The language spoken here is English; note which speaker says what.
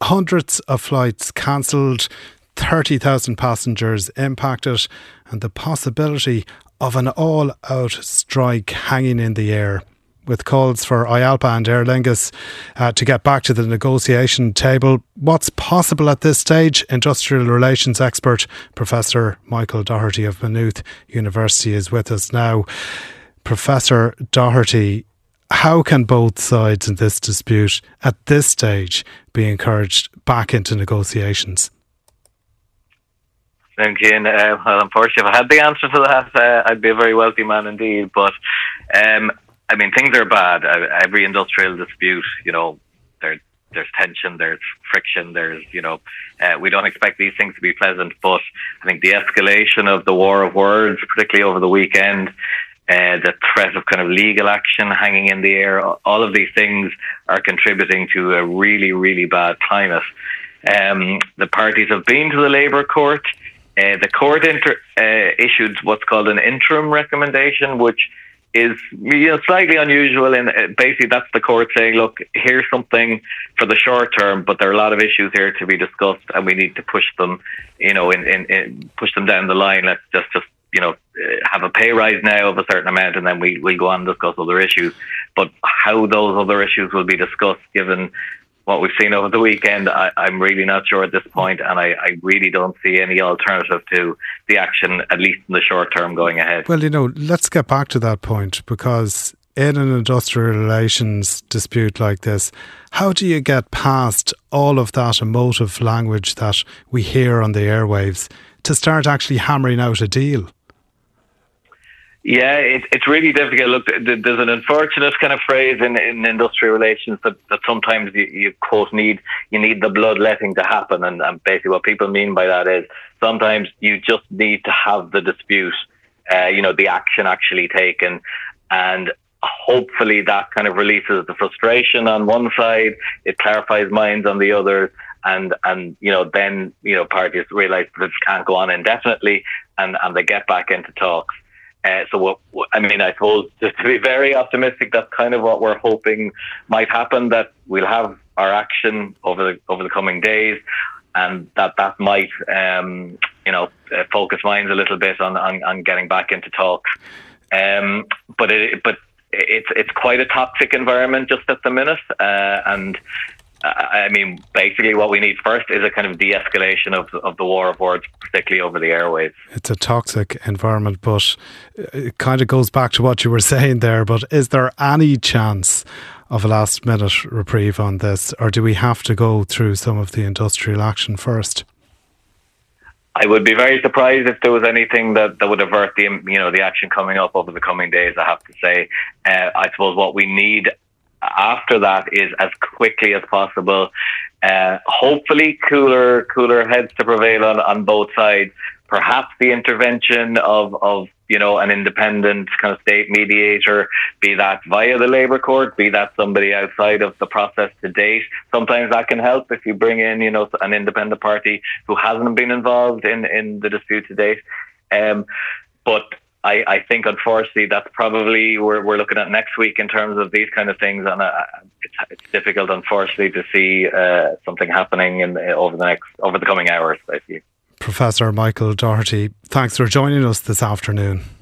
Speaker 1: Hundreds of flights cancelled, 30,000 passengers impacted, and the possibility of an all-out strike hanging in the air, with calls for IALPA and Aer Lingus to get back to the negotiation table. What's possible at this stage? Industrial relations expert Professor Michael Doherty of Maynooth University is with us now. Professor Doherty, how can both sides in this dispute at this stage be encouraged back into negotiations?
Speaker 2: Thank you. Well, unfortunately, if I had the answer to that, I'd be a very wealthy man indeed. But things are bad. Every industrial dispute, there's tension, there's friction, we don't expect these things to be pleasant. But I think the escalation of the war of words, particularly over the weekend, the threat of kind of legal action hanging in the air, all of these things are contributing to a really, really bad climate. The parties have been to the Labour Court. The court issued what's called an interim recommendation, which is slightly unusual. And basically, that's the court saying, "Look, here's something for the short term, but there are a lot of issues here to be discussed, and we need to push them, push them down the line. Let's just have a pay rise now of a certain amount, and then we'll go on and discuss other issues." But how those other issues will be discussed, given what we've seen over the weekend, I'm really not sure at this point, and I really don't see any alternative to the action, at least in the short term, going ahead.
Speaker 1: Well, let's get back to that point, because in an industrial relations dispute like this, how do you get past all of that emotive language that we hear on the airwaves to start actually hammering out a deal?
Speaker 2: Yeah, it's really difficult. Look, there's an unfortunate kind of phrase in industrial relations that sometimes you quote you need the bloodletting to happen, and basically what people mean by that is sometimes you just need to have the dispute, the action actually taken, and hopefully that kind of releases the frustration on one side, it clarifies minds on the other, and then parties realise that this can't go on indefinitely, and they get back into talks. I suppose, just to be very optimistic, that's kind of what we're hoping might happen, that we'll have our action over the coming days, and that might, focus minds a little bit on getting back into talks. But it's quite a toxic environment just at the minute, and basically what we need first is a kind of de-escalation of the war of words, particularly over the airwaves.
Speaker 1: It's a toxic environment, but it kind of goes back to what you were saying there. But is there any chance of a last minute reprieve on this, or do we have to go through some of the industrial action first?
Speaker 2: I would be very surprised if there was anything that would avert the action coming up over the coming days, I have to say. I suppose what we need after that is, as quickly as possible, hopefully cooler heads to prevail on both sides. Perhaps the intervention of an independent kind of state mediator, be that via the Labour Court, be that somebody outside of the process to date. Sometimes that can help if you bring in an independent party who hasn't been involved in the dispute to date. But I think, unfortunately, that's probably we're looking at next week in terms of these kind of things, and it's difficult, unfortunately, to see something happening over the coming hours, basically.
Speaker 1: Professor Michael Doherty, thanks for joining us this afternoon.